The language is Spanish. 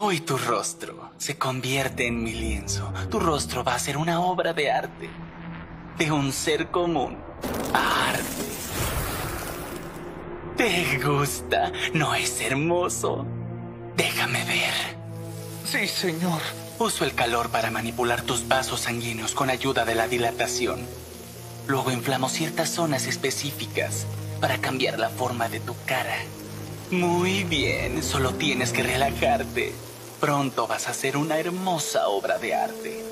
Hoy tu rostro se convierte en mi lienzo. Tu rostro va a ser una obra de arte. De un ser común a arte. ¿Te gusta? ¿No es hermoso? Déjame ver. Sí, señor. Uso el calor para manipular tus vasos sanguíneos con ayuda de la dilatación. Luego inflamo ciertas zonas específicas para cambiar la forma de tu cara. Muy bien, solo tienes que relajarte. Pronto vas a ser una hermosa obra de arte.